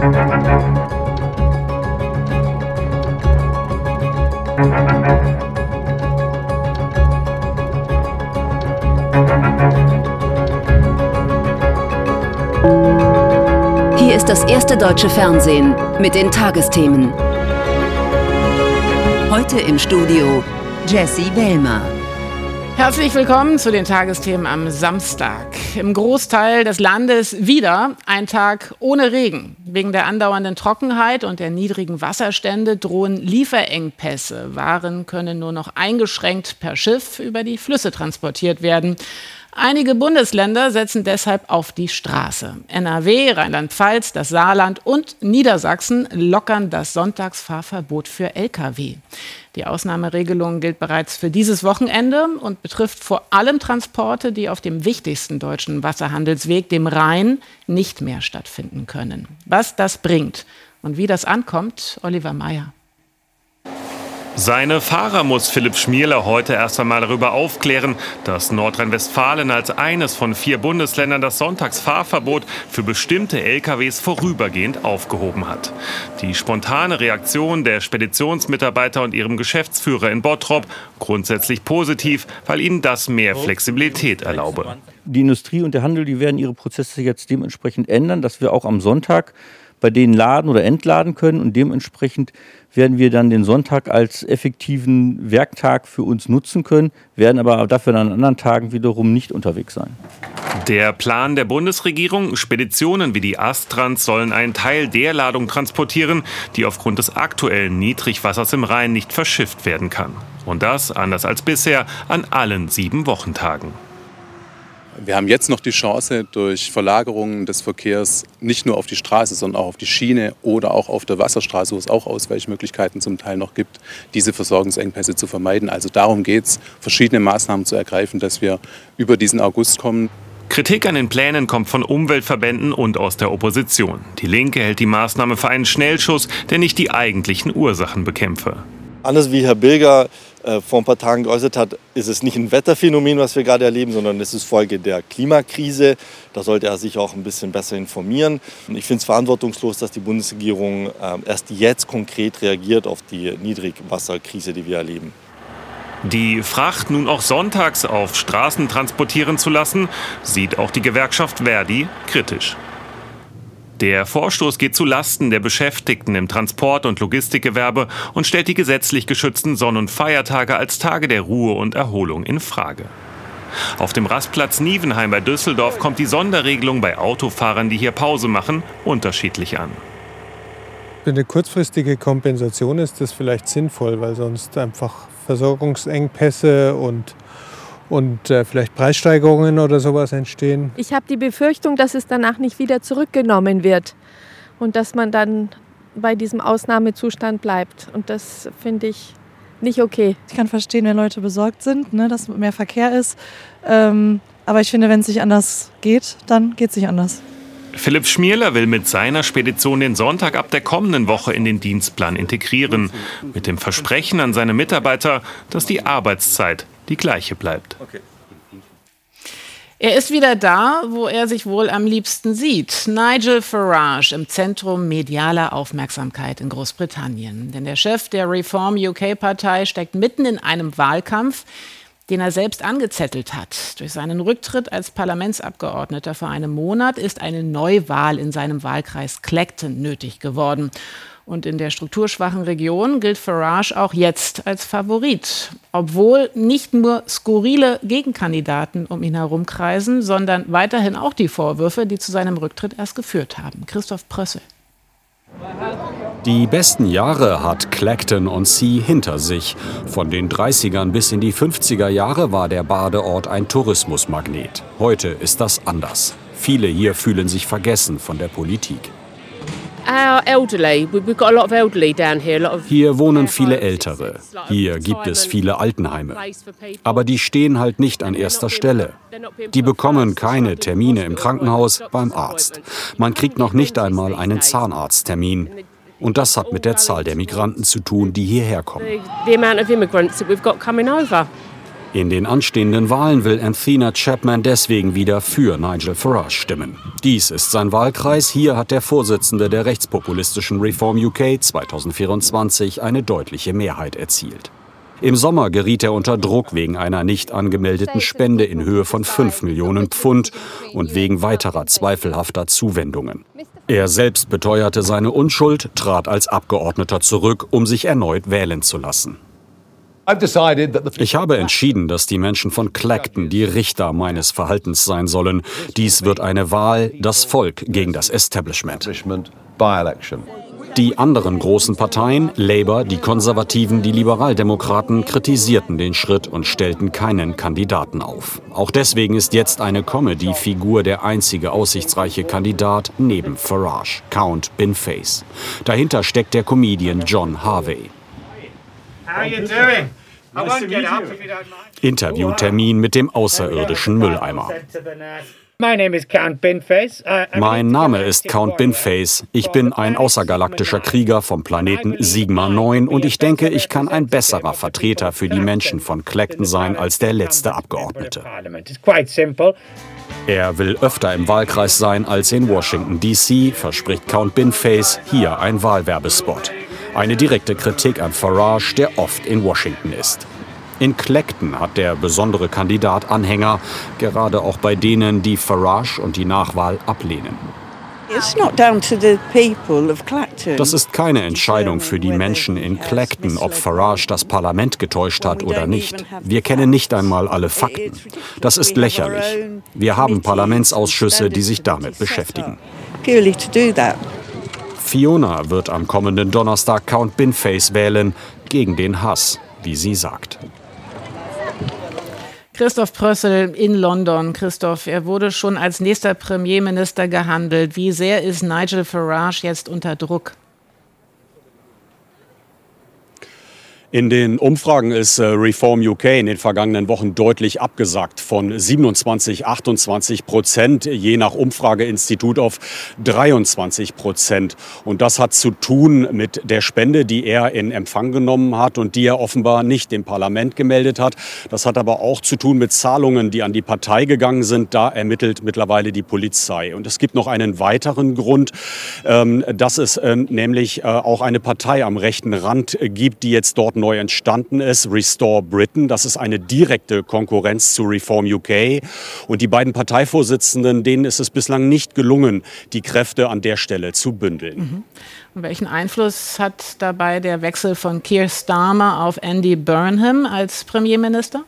Hier ist das erste deutsche Fernsehen mit den Tagesthemen. Heute im Studio Jessie Wellmer. Herzlich willkommen zu den Tagesthemen am Samstag. Im Großteil des Landes wieder ein Tag ohne Regen. Wegen der andauernden Trockenheit und der niedrigen Wasserstände drohen Lieferengpässe. Waren können nur noch eingeschränkt per Schiff über die Flüsse transportiert werden. Einige Bundesländer setzen deshalb auf die Straße. NRW, Rheinland-Pfalz, das Saarland und Niedersachsen lockern das Sonntagsfahrverbot für Lkw. Die Ausnahmeregelung gilt bereits für dieses Wochenende und betrifft vor allem Transporte, die auf dem wichtigsten deutschen Wasserhandelsweg, dem Rhein, nicht mehr stattfinden können. Was das bringt und wie das ankommt, Oliver Meyer. Seine Fahrer muss Philipp Schmierler heute erst einmal darüber aufklären, dass Nordrhein-Westfalen als eines von 4 Bundesländern das Sonntagsfahrverbot für bestimmte LKWs vorübergehend aufgehoben hat. Die spontane Reaktion der Speditionsmitarbeiter und ihrem Geschäftsführer in Bottrop grundsätzlich positiv, weil ihnen das mehr Flexibilität erlaube. Die Industrie und der Handel, die werden ihre Prozesse jetzt dementsprechend ändern, dass wir auch am Sonntag bei denen laden oder entladen können und dementsprechend werden wir dann den Sonntag als effektiven Werktag für uns nutzen können, werden aber dafür an anderen Tagen wiederum nicht unterwegs sein. Der Plan der Bundesregierung, Speditionen wie die Astrans sollen einen Teil der Ladung transportieren, die aufgrund des aktuellen Niedrigwassers im Rhein nicht verschifft werden kann. Und das, anders als bisher, an allen 7 Wochentagen. Wir haben jetzt noch die Chance, durch Verlagerungen des Verkehrs nicht nur auf die Straße, sondern auch auf die Schiene oder auch auf der Wasserstraße, wo es auch Ausweichmöglichkeiten zum Teil noch gibt, diese Versorgungsengpässe zu vermeiden. Also darum geht es, verschiedene Maßnahmen zu ergreifen, dass wir über diesen August kommen. Kritik an den Plänen kommt von Umweltverbänden und aus der Opposition. Die Linke hält die Maßnahme für einen Schnellschuss, der nicht die eigentlichen Ursachen bekämpfe. Anders wie Herr Bilger vor ein paar Tagen geäußert hat, ist es nicht ein Wetterphänomen, was wir gerade erleben, sondern es ist Folge der Klimakrise. Da sollte er sich auch ein bisschen besser informieren. Ich finde es verantwortungslos, dass die Bundesregierung erst jetzt konkret reagiert auf die Niedrigwasserkrise, die wir erleben. Die Fracht nun auch sonntags auf Straßen transportieren zu lassen, sieht auch die Gewerkschaft Verdi kritisch. Der Vorstoß geht zu Lasten der Beschäftigten im Transport- und Logistikgewerbe und stellt die gesetzlich geschützten Sonn- und Feiertage als Tage der Ruhe und Erholung in Frage. Auf dem Rastplatz Nievenheim bei Düsseldorf kommt die Sonderregelung bei Autofahrern, die hier Pause machen, unterschiedlich an. Für eine kurzfristige Kompensation ist das vielleicht sinnvoll, weil sonst einfach Versorgungsengpässe und vielleicht Preissteigerungen oder sowas entstehen. Ich habe die Befürchtung, dass es danach nicht wieder zurückgenommen wird und dass man dann bei diesem Ausnahmezustand bleibt. Und das finde ich nicht okay. Ich kann verstehen, wenn Leute besorgt sind, ne, dass mehr Verkehr ist. Aber ich finde, wenn es nicht anders geht, dann geht es nicht anders. Philipp Schmierler will mit seiner Spedition den Sonntag ab der kommenden Woche in den Dienstplan integrieren. Mit dem Versprechen an seine Mitarbeiter, dass die Arbeitszeit die gleiche bleibt. Er ist wieder da, wo er sich wohl am liebsten sieht. Nigel Farage im Zentrum medialer Aufmerksamkeit in Großbritannien. Denn der Chef der Reform UK-Partei steckt mitten in einem Wahlkampf, den er selbst angezettelt hat. Durch seinen Rücktritt als Parlamentsabgeordneter vor einem Monat ist eine Neuwahl in seinem Wahlkreis Clacton nötig geworden. Und in der strukturschwachen Region gilt Farage auch jetzt als Favorit. Obwohl nicht nur skurrile Gegenkandidaten um ihn herumkreisen, sondern weiterhin auch die Vorwürfe, die zu seinem Rücktritt erst geführt haben. Christoph Prössel. Die besten Jahre hat Clacton-on-Sea hinter sich. Von den 30ern bis in die 50er Jahre war der Badeort ein Tourismusmagnet. Heute ist das anders. Viele hier fühlen sich vergessen von der Politik. Hier wohnen viele Ältere. Hier gibt es viele Altenheime. Aber die stehen halt nicht an erster Stelle. Die bekommen keine Termine im Krankenhaus, beim Arzt. Man kriegt noch nicht einmal einen Zahnarzttermin. Und das hat mit der Zahl der Migranten zu tun, die hierher kommen. In den anstehenden Wahlen will Anthea Chapman deswegen wieder für Nigel Farage stimmen. Dies ist sein Wahlkreis. Hier hat der Vorsitzende der rechtspopulistischen Reform UK 2024 eine deutliche Mehrheit erzielt. Im Sommer geriet er unter Druck wegen einer nicht angemeldeten Spende in Höhe von 5 Millionen Pfund und wegen weiterer zweifelhafter Zuwendungen. Er selbst beteuerte seine Unschuld, trat als Abgeordneter zurück, um sich erneut wählen zu lassen. Ich habe entschieden, dass die Menschen von Clacton die Richter meines Verhaltens sein sollen. Dies wird eine Wahl, das Volk gegen das Establishment. Die anderen großen Parteien, Labour, die Konservativen, die Liberaldemokraten, kritisierten den Schritt und stellten keinen Kandidaten auf. Auch deswegen ist jetzt eine Comedy-Figur der einzige aussichtsreiche Kandidat neben Farage, Count Binface. Dahinter steckt der Comedian John Harvey. Interviewtermin mit dem außerirdischen Mülleimer. Mein Name ist Count Binface. Ich bin ein außergalaktischer Krieger vom Planeten Sigma 9 und ich denke, ich kann ein besserer Vertreter für die Menschen von Clacton sein als der letzte Abgeordnete. Er will öfter im Wahlkreis sein als in Washington D.C., verspricht Count Binface. Hier ein Wahlwerbespot. Eine direkte Kritik an Farage, der oft in Washington ist. In Clacton hat der besondere Kandidat Anhänger, gerade auch bei denen, die Farage und die Nachwahl ablehnen. Das ist keine Entscheidung für die Menschen in Clacton, ob Farage das Parlament getäuscht hat oder nicht. Wir kennen nicht einmal alle Fakten. Das ist lächerlich. Wir haben Parlamentsausschüsse, die sich damit beschäftigen. Fiona wird am kommenden Donnerstag Count Binface wählen, gegen den Hass, wie sie sagt. Christoph Prössel in London. Christoph, er wurde schon als nächster Premierminister gehandelt. Wie sehr ist Nigel Farage jetzt unter Druck? In den Umfragen ist Reform UK in den vergangenen Wochen deutlich abgesackt, von 27-28%, je nach Umfrageinstitut auf 23%. Und das hat zu tun mit der Spende, die er in Empfang genommen hat und die er offenbar nicht dem Parlament gemeldet hat. Das hat aber auch zu tun mit Zahlungen, die an die Partei gegangen sind. Da ermittelt mittlerweile die Polizei. Und es gibt noch einen weiteren Grund, dass es nämlich auch eine Partei am rechten Rand gibt, die jetzt dort neu entstanden ist, Restore Britain. Das ist eine direkte Konkurrenz zu Reform UK. Und die beiden Parteivorsitzenden, denen ist es bislang nicht gelungen, die Kräfte an der Stelle zu bündeln. Und welchen Einfluss hat dabei der Wechsel von Keir Starmer auf Andy Burnham als Premierminister?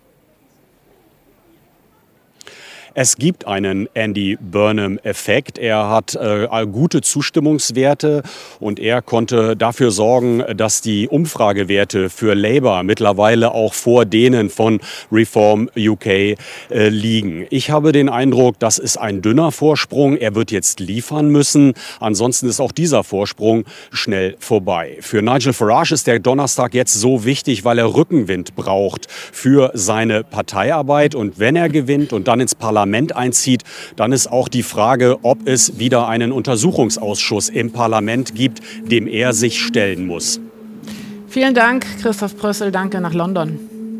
Es gibt einen Andy Burnham-Effekt. Er hat gute Zustimmungswerte und er konnte dafür sorgen, dass die Umfragewerte für Labour mittlerweile auch vor denen von Reform UK liegen. Ich habe den Eindruck, das ist ein dünner Vorsprung. Er wird jetzt liefern müssen. Ansonsten ist auch dieser Vorsprung schnell vorbei. Für Nigel Farage ist der Donnerstag jetzt so wichtig, weil er Rückenwind braucht für seine Parteiarbeit. Und wenn er gewinnt und dann ins Parlament einzieht, dann ist auch die Frage, ob es wieder einen Untersuchungsausschuss im Parlament gibt, dem er sich stellen muss. Vielen Dank, Christoph Prössel. Danke nach London.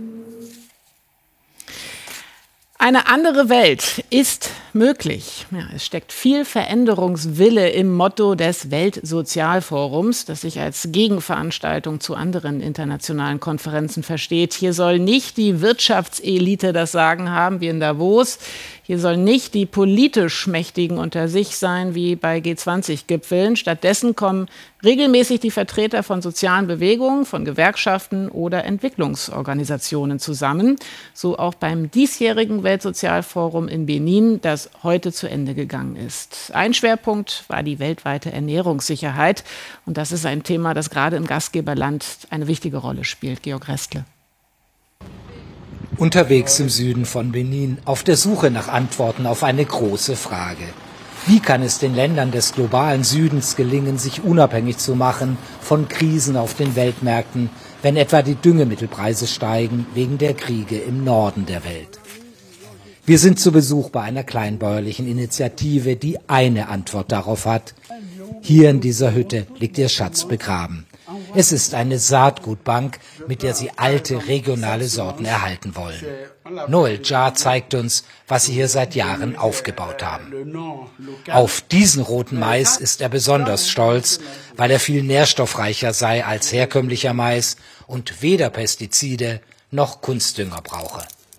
Eine andere Welt ist möglich. Ja, es steckt viel Veränderungswille im Motto des Weltsozialforums, das sich als Gegenveranstaltung zu anderen internationalen Konferenzen versteht. Hier soll nicht die Wirtschaftselite das Sagen haben, wie in Davos. Hier sollen nicht die politisch Mächtigen unter sich sein, wie bei G20-Gipfeln. Stattdessen kommen regelmäßig die Vertreter von sozialen Bewegungen, von Gewerkschaften oder Entwicklungsorganisationen zusammen. So auch beim diesjährigen Weltsozialforum in Benin, das heute zu Ende gegangen ist. Ein Schwerpunkt war die weltweite Ernährungssicherheit. Und das ist ein Thema, das gerade im Gastgeberland eine wichtige Rolle spielt. Georg Restle. Unterwegs im Süden von Benin, auf der Suche nach Antworten auf eine große Frage. Wie kann es den Ländern des globalen Südens gelingen, sich unabhängig zu machen von Krisen auf den Weltmärkten, wenn etwa die Düngemittelpreise steigen wegen der Kriege im Norden der Welt? Wir sind zu Besuch bei einer kleinbäuerlichen Initiative, die eine Antwort darauf hat. Hier in dieser Hütte liegt ihr Schatz begraben. Es ist eine Saatgutbank, mit der sie alte regionale Sorten erhalten wollen. Noel Jar zeigt uns, was sie hier seit Jahren aufgebaut haben. Auf diesen roten Mais ist er besonders stolz, weil er viel nährstoffreicher sei als herkömmlicher Mais und weder Pestizide noch Kunstdünger brauche.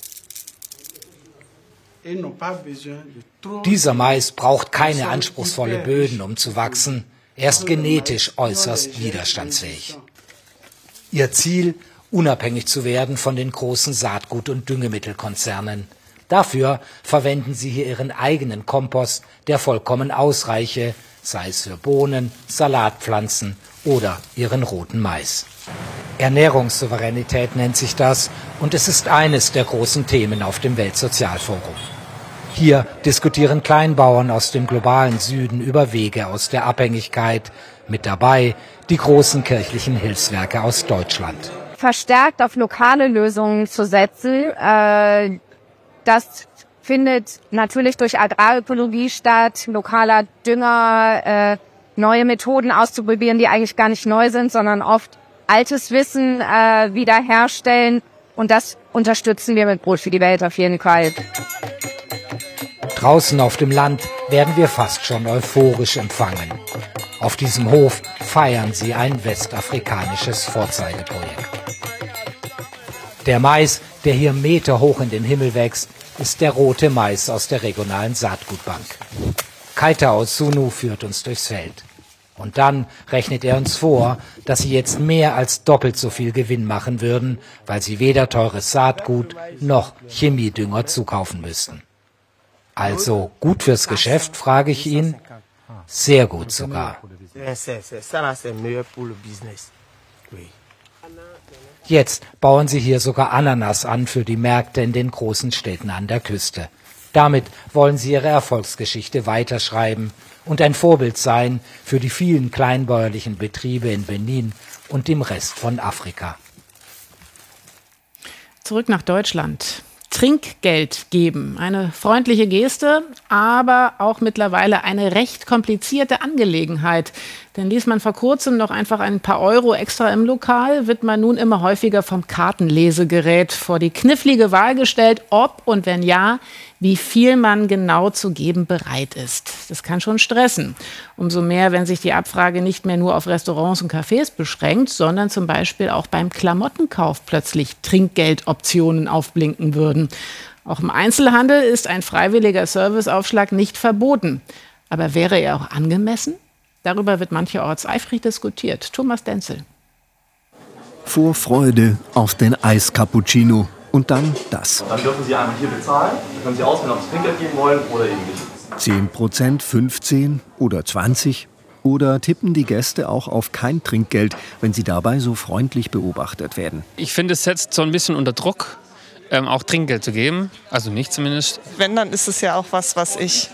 Dieser Mais braucht keine anspruchsvollen Böden, um zu wachsen. Er ist genetisch äußerst widerstandsfähig. Ihr Ziel, unabhängig zu werden von den großen Saatgut- und Düngemittelkonzernen. Dafür verwenden sie hier ihren eigenen Kompost, der vollkommen ausreiche, sei es für Bohnen, Salatpflanzen oder ihren roten Mais. Ernährungssouveränität nennt sich das und es ist eines der großen Themen auf dem Weltsozialforum. Hier diskutieren Kleinbauern aus dem globalen Süden über Wege aus der Abhängigkeit. Mit dabei die großen kirchlichen Hilfswerke aus Deutschland. Verstärkt auf lokale Lösungen zu setzen, das findet natürlich durch Agrarökologie statt, lokaler Dünger, neue Methoden auszuprobieren, die eigentlich gar nicht neu sind, sondern oft altes Wissen wiederherstellen. Und das unterstützen wir mit Brot für die Welt auf jeden Fall. Draußen auf dem Land werden wir fast schon euphorisch empfangen. Auf diesem Hof feiern sie ein westafrikanisches Vorzeigeprojekt. Der Mais, der hier meterhoch in den Himmel wächst, ist der rote Mais aus der regionalen Saatgutbank. Keita Osunu führt uns durchs Feld. Und dann rechnet er uns vor, dass sie jetzt mehr als doppelt so viel Gewinn machen würden, weil sie weder teures Saatgut noch Chemiedünger zukaufen müssten. Also gut fürs Geschäft, frage ich ihn. Sehr gut sogar. Jetzt bauen sie hier sogar Ananas an für die Märkte in den großen Städten an der Küste. Damit wollen sie ihre Erfolgsgeschichte weiterschreiben und ein Vorbild sein für die vielen kleinbäuerlichen Betriebe in Benin und dem Rest von Afrika. Zurück nach Deutschland. Trinkgeld geben. Eine freundliche Geste, aber auch mittlerweile eine recht komplizierte Angelegenheit. Denn ließ man vor kurzem noch einfach ein paar Euro extra im Lokal, wird man nun immer häufiger vom Kartenlesegerät vor die knifflige Wahl gestellt, ob und wenn ja, wie viel man genau zu geben bereit ist. Das kann schon stressen. Umso mehr, wenn sich die Abfrage nicht mehr nur auf Restaurants und Cafés beschränkt, sondern zum Beispiel auch beim Klamottenkauf plötzlich Trinkgeldoptionen aufblinken würden. Auch im Einzelhandel ist ein freiwilliger Serviceaufschlag nicht verboten. Aber wäre er auch angemessen? Darüber wird mancherorts eifrig diskutiert. Thomas Denzel. Vor Freude auf den Eiscappuccino und dann das. Dann dürfen Sie einmal hier bezahlen. Dann können Sie auswählen, ob Sie Trinkgeld geben wollen oder eben nicht. 10%, 15 oder 20? Oder tippen die Gäste auch auf kein Trinkgeld, wenn sie dabei so freundlich beobachtet werden? Ich finde, es setzt so ein bisschen unter Druck, auch Trinkgeld zu geben. Also mich zumindest. Wenn, dann ist es ja auch was ich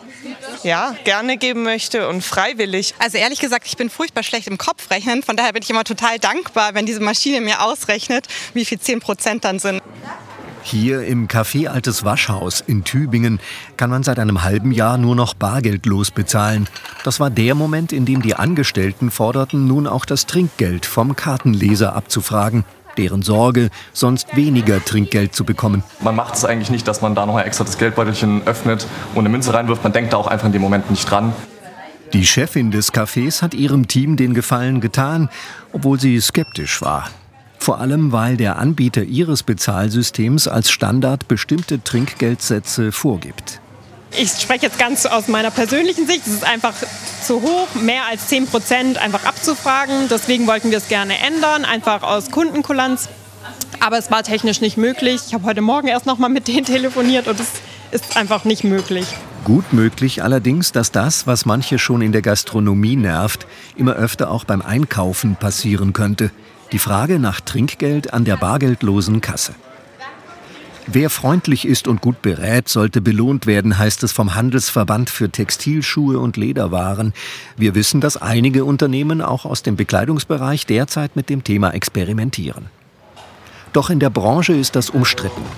gerne geben möchte und freiwillig. Also ehrlich gesagt, ich bin furchtbar schlecht im Kopfrechnen. Von daher bin ich immer total dankbar, wenn diese Maschine mir ausrechnet, wie viel 10% dann sind. Hier im Café Altes Waschhaus in Tübingen kann man seit einem halben Jahr nur noch bargeldlos bezahlen. Das war der Moment, in dem die Angestellten forderten, nun auch das Trinkgeld vom Kartenleser abzufragen. Deren Sorge, sonst weniger Trinkgeld zu bekommen. Man macht es eigentlich nicht, dass man da noch extra das Geldbeutelchen öffnet und eine Münze reinwirft. Man denkt da auch einfach in dem Moment nicht dran. Die Chefin des Cafés hat ihrem Team den Gefallen getan, obwohl sie skeptisch war. Vor allem, weil der Anbieter ihres Bezahlsystems als Standard bestimmte Trinkgeldsätze vorgibt. Ich spreche jetzt ganz aus meiner persönlichen Sicht. Es ist einfach zu hoch, mehr als 10% einfach abzufragen. Deswegen wollten wir es gerne ändern, einfach aus Kundenkulanz. Aber es war technisch nicht möglich. Ich habe heute Morgen erst noch mal mit denen telefoniert und es ist einfach nicht möglich. Gut möglich allerdings, dass das, was manche schon in der Gastronomie nervt, immer öfter auch beim Einkaufen passieren könnte. Die Frage nach Trinkgeld an der bargeldlosen Kasse. Wer freundlich ist und gut berät, sollte belohnt werden, heißt es vom Handelsverband für Textilschuhe und Lederwaren. Wir wissen, dass einige Unternehmen auch aus dem Bekleidungsbereich derzeit mit dem Thema experimentieren. Doch in der Branche ist das umstritten.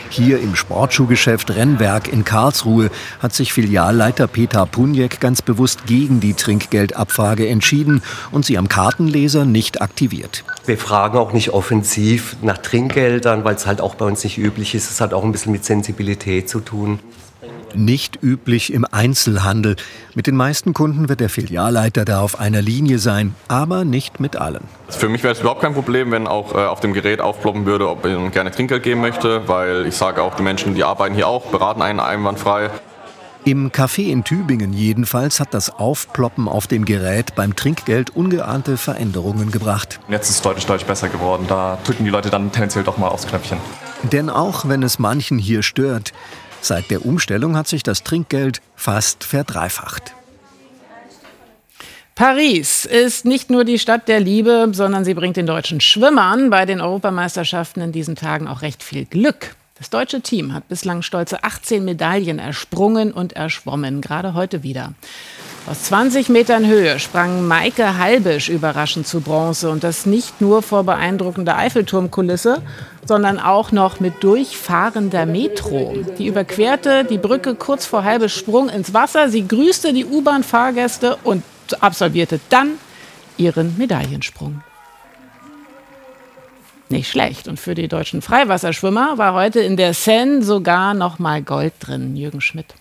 Hier im Sportschuhgeschäft Rennwerk in Karlsruhe hat sich Filialleiter Peter Punjek ganz bewusst gegen die Trinkgeldabfrage entschieden und sie am Kartenleser nicht aktiviert. Wir fragen auch nicht offensiv nach Trinkgeldern, weil es halt auch bei uns nicht üblich ist. Es hat auch ein bisschen mit Sensibilität zu tun. Nicht üblich im Einzelhandel. Mit den meisten Kunden wird der Filialleiter da auf einer Linie sein, aber nicht mit allen. Für mich wäre es überhaupt kein Problem, wenn auch auf dem Gerät aufploppen würde, ob ich gerne Trinkgeld geben möchte, weil ich sage auch, die Menschen, die arbeiten hier auch, beraten einen einwandfrei. Im Café in Tübingen jedenfalls hat das Aufploppen auf dem Gerät beim Trinkgeld ungeahnte Veränderungen gebracht. Jetzt ist es deutlich besser geworden. Da drücken die Leute dann tendenziell doch mal aufs Knöpfchen. Denn auch wenn es manchen hier stört, seit der Umstellung hat sich das Trinkgeld fast verdreifacht. Paris ist nicht nur die Stadt der Liebe, sondern sie bringt den deutschen Schwimmern bei den Europameisterschaften in diesen Tagen auch recht viel Glück. Das deutsche Team hat bislang stolze 18 Medaillen ersprungen und erschwommen, gerade heute wieder. Aus 20 Metern Höhe sprang Maike Halbisch überraschend zu Bronze und das nicht nur vor beeindruckender Eiffelturmkulisse, sondern auch noch mit durchfahrender Metro. Die überquerte die Brücke kurz vor Halbisch Sprung ins Wasser, sie grüßte die U-Bahn-Fahrgäste und absolvierte dann ihren Medaillensprung. Nicht schlecht. Und für die deutschen Freiwasserschwimmer war heute in der Seine sogar noch mal Gold drin. Jürgen Schmidt.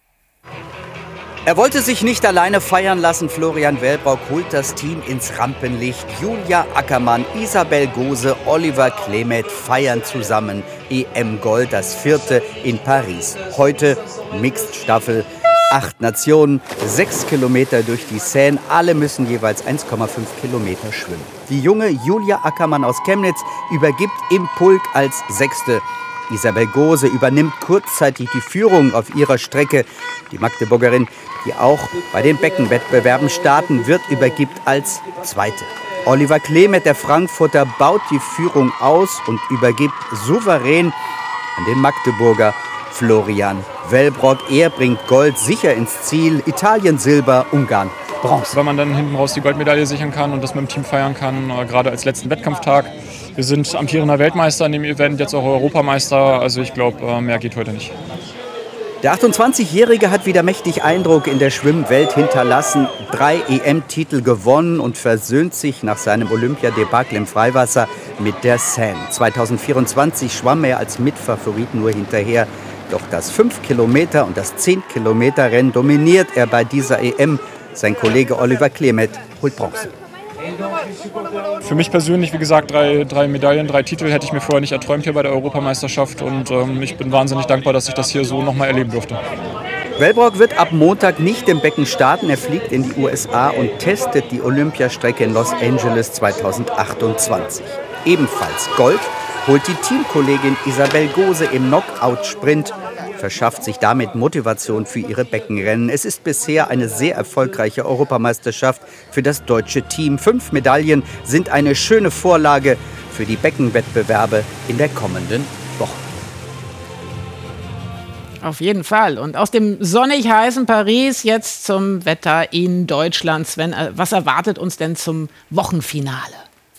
Er wollte sich nicht alleine feiern lassen. Florian Wellbrock holt das Team ins Rampenlicht. Julia Ackermann, Isabel Gose, Oliver Klemet feiern zusammen EM-Gold, das 4. in Paris. Heute Mixed-Staffel. 8 Nationen, 6 Kilometer durch die Seine. Alle müssen jeweils 1,5 Kilometer schwimmen. Die junge Julia Ackermann aus Chemnitz übergibt im Pulk als 6. Isabel Gose übernimmt kurzzeitig die Führung auf ihrer Strecke. Die Magdeburgerin, die auch bei den Beckenwettbewerben starten wird, übergibt als 2. Oliver Klemet, der Frankfurter, baut die Führung aus und übergibt souverän an den Magdeburger Florian Wellbrock. Er bringt Gold sicher ins Ziel. Italien Silber, Ungarn Bronze. Weil man dann hinten raus die Goldmedaille sichern kann und das mit dem Team feiern kann, gerade als letzten Wettkampftag. Wir sind amtierender Weltmeister in dem Event, jetzt auch Europameister. Also ich glaube, mehr geht heute nicht. Der 28-Jährige hat wieder mächtig Eindruck in der Schwimmwelt hinterlassen. 3 EM-Titel gewonnen und versöhnt sich nach seinem Olympiadebakel im Freiwasser mit der Seine. 2024 schwamm er als Mitfavorit nur hinterher. Doch das 5-Kilometer- und das 10-Kilometer-Rennen dominiert er bei dieser EM. Sein Kollege Oliver Klemet holt Bronze. Für mich persönlich, wie gesagt, 3 Medaillen, 3 Titel hätte ich mir vorher nicht erträumt hier bei der Europameisterschaft. Und ich bin wahnsinnig dankbar, dass ich das hier so nochmal erleben durfte. Wellbrock wird ab Montag nicht im Becken starten. Er fliegt in die USA und testet die Olympiastrecke in Los Angeles 2028. Ebenfalls Gold holt die Teamkollegin Isabel Gose im Knockout-Sprint, verschafft sich damit Motivation für ihre Beckenrennen. Es ist bisher eine sehr erfolgreiche Europameisterschaft für das deutsche Team. 5 Medaillen sind eine schöne Vorlage für die Beckenwettbewerbe in der kommenden Woche. Auf jeden Fall. Und aus dem sonnig heißen Paris jetzt zum Wetter in Deutschland. Sven, was erwartet uns denn zum Wochenfinale?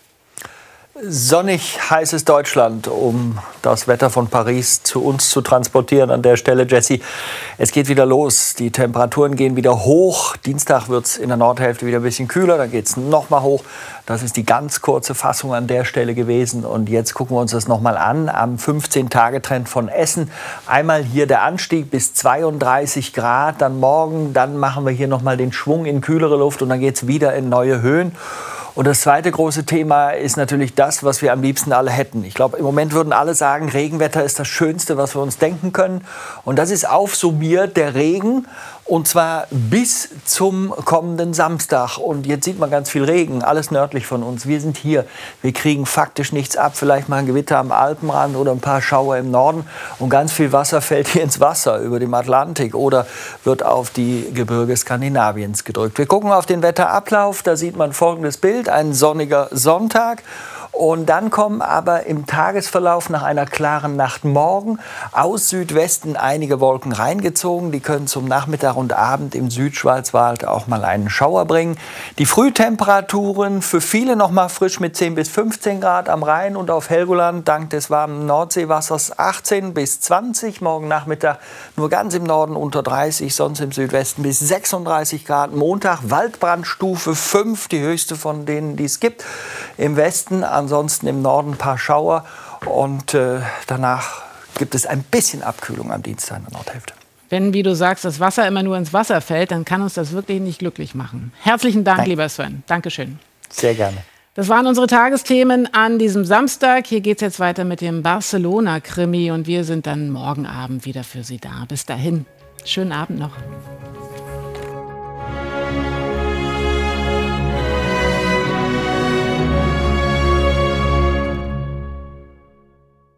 Sonnig heißes Deutschland, um das Wetter von Paris zu uns zu transportieren. An der Stelle, Jessie, es geht wieder los. Die Temperaturen gehen wieder hoch. Dienstag wird es in der Nordhälfte wieder ein bisschen kühler, dann geht es noch mal hoch. Das ist die ganz kurze Fassung an der Stelle gewesen. Und jetzt gucken wir uns das noch mal an am 15-Tage-Trend von Essen. Einmal hier der Anstieg bis 32 Grad, dann morgen, dann machen wir hier noch mal den Schwung in kühlere Luft und dann geht es wieder in neue Höhen. Und das zweite große Thema ist natürlich das, was wir am liebsten alle hätten. Ich glaube, im Moment würden alle sagen, Regenwetter ist das Schönste, was wir uns denken können. Und das ist aufsummiert der Regen, und zwar bis zum kommenden Samstag. Und jetzt sieht man ganz viel Regen, alles nördlich von uns. Wir sind hier, wir kriegen faktisch nichts ab. Vielleicht mal ein Gewitter am Alpenrand oder ein paar Schauer im Norden. Und ganz viel Wasser fällt hier ins Wasser über dem Atlantik oder wird auf die Gebirge Skandinaviens gedrückt. Wir gucken auf den Wetterablauf, da sieht man folgendes Bild. Ein sonniger Sonntag Und dann kommen aber im Tagesverlauf nach einer klaren Nacht morgen aus Südwesten einige Wolken reingezogen. Die können zum Nachmittag und Abend im Südschwarzwald auch mal einen Schauer bringen. Die Frühtemperaturen für viele noch mal frisch mit 10 bis 15 Grad am Rhein und auf Helgoland dank des warmen Nordseewassers 18 bis 20. Morgen Nachmittag nur ganz im Norden unter 30, sonst im Südwesten bis 36 Grad. Montag Waldbrandstufe 5, die höchste von denen, die es gibt. Im Westen, ansonsten im Norden ein paar Schauer. Und danach gibt es ein bisschen Abkühlung am Dienstag in der Nordhälfte. Wenn, wie du sagst, das Wasser immer nur ins Wasser fällt, dann kann uns das wirklich nicht glücklich machen. Herzlichen Dank, lieber Sven. Dankeschön. Sehr gerne. Das waren unsere Tagesthemen an diesem Samstag. Hier geht es jetzt weiter mit dem Barcelona-Krimi und wir sind dann morgen Abend wieder für Sie da. Bis dahin, schönen Abend noch.